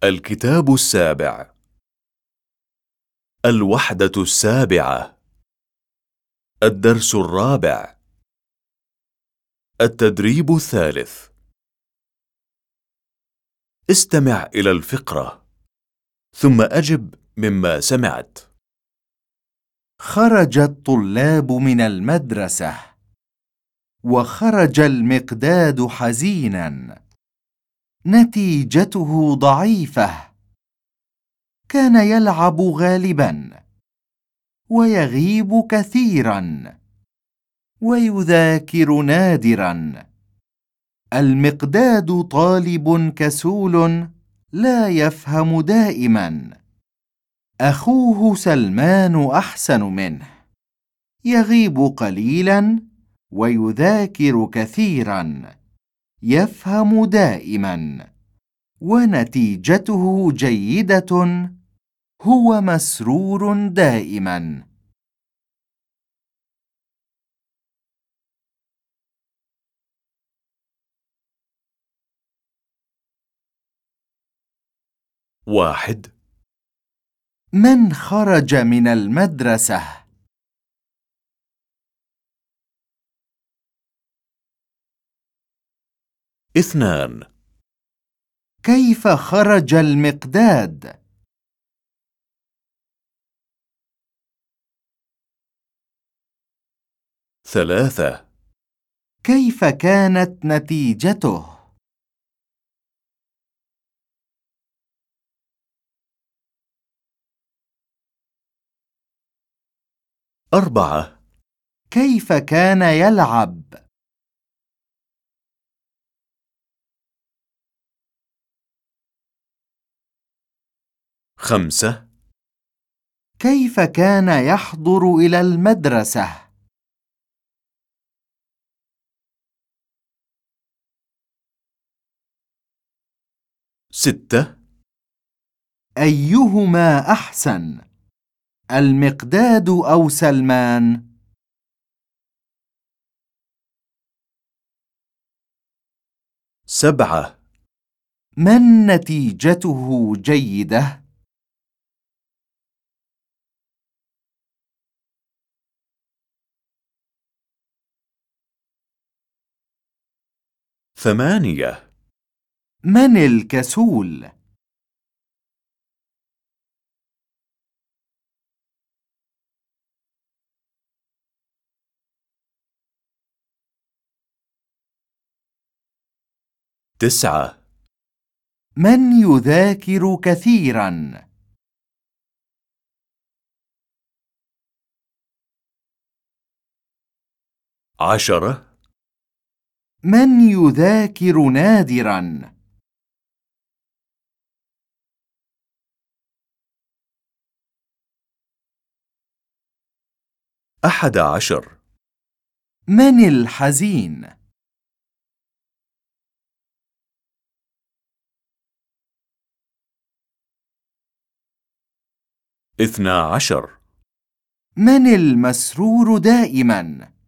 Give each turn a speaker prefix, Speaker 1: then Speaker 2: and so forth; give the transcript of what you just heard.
Speaker 1: الكتاب السابع. الوحدة السابعة. الدرس الرابع. التدريب الثالث. استمع إلى الفقرة ثم أجب مما سمعت.
Speaker 2: خرج الطلاب من المدرسة، وخرج المقداد حزيناً. نتيجته ضعيفة. كان يلعب غالباً، ويغيب كثيراً، ويذاكر نادراً. المقداد طالب كسول لا يفهم دائماً. أخوه سلمان أحسن منه، يغيب قليلاً ويذاكر كثيراً، يفهم دائماً، ونتيجته جيدة. هو مسرور دائماً.
Speaker 1: 1.
Speaker 2: من خرج من المدرسة؟
Speaker 1: 2.
Speaker 2: كيف خرج المقداد؟
Speaker 1: 3.
Speaker 2: كيف كانت نتيجته؟
Speaker 1: 4.
Speaker 2: كيف كان يلعب؟
Speaker 1: 5.
Speaker 2: كيف كان يحضر إلى المدرسة؟
Speaker 1: 6.
Speaker 2: أيهما أحسن، المقداد أو سلمان؟
Speaker 1: 7.
Speaker 2: من نتيجته جيدة؟
Speaker 1: 8.
Speaker 2: من الكسول؟
Speaker 1: 9.
Speaker 2: من يذاكر كثيراً؟
Speaker 1: 10.
Speaker 2: من يذاكر نادراً؟
Speaker 1: 11.
Speaker 2: من الحزين؟
Speaker 1: 12.
Speaker 2: من المسرور دائماً؟